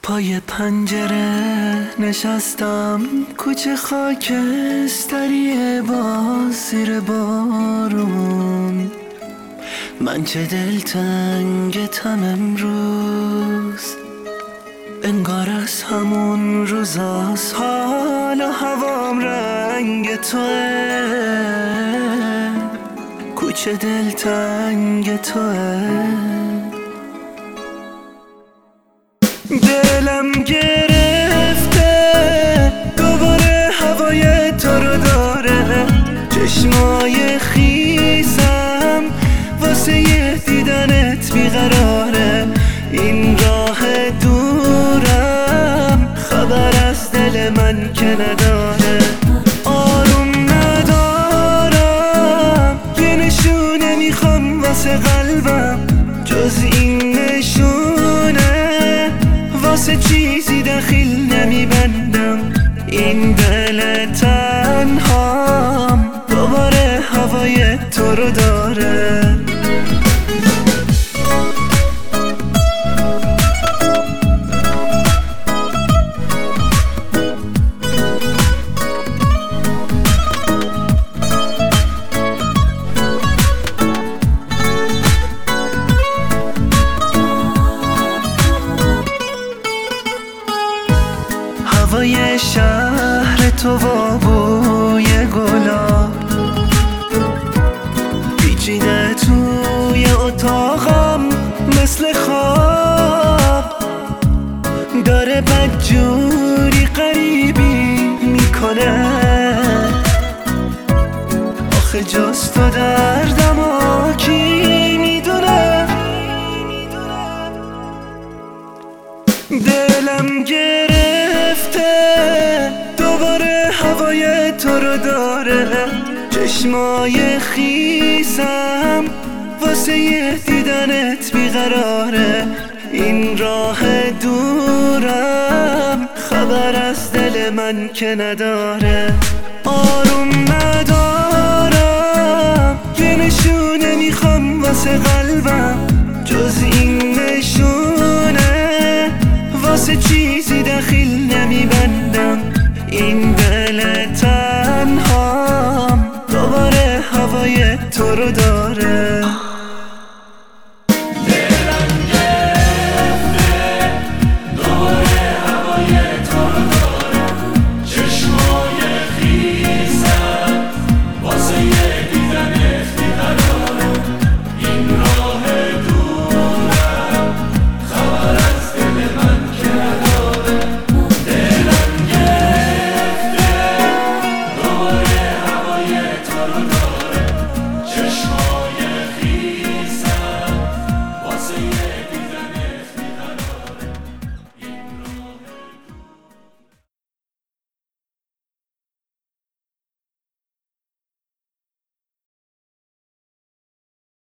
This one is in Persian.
پای پنجره نشستم، کوچه خاکستریه باز زیر بارون. من چه دلتنگتم امروز، انگار از همون روزاست. حال و هوام رنگ توه، کوچه دلتنگ توه. دلم گرفته دوباره هوای تو رو داره، چشمای خیسم واسه یه دیدنت بیقراره. این راه دورم خبر از دل من که نداره. آروم ندارم، یه نشونه میخوام واسه قلبم، جز این نشونه واسه چیزی دخیل نمیبندم. این دل تنهام دوباره هوای تو رو داره. هوای شهر تو و بوی گلاب پیچیده توی اتاقم مثل خواب، داره بدجوری غریبی میکنه. آخه جز تو دردم و کی میدونه. دلم گرفته دوباره هوای تو رو داره، چشمای خیسم واسه یه دیدنت بیقراره. این راه دورم خبر از دل من که نداره. آروم ندارم، یه نشونه میخوام واسه قلبم، جز این نشونه واسه چیزی دخیل نمیبندم. این دل تنهام دوباره هوای تو رو داره.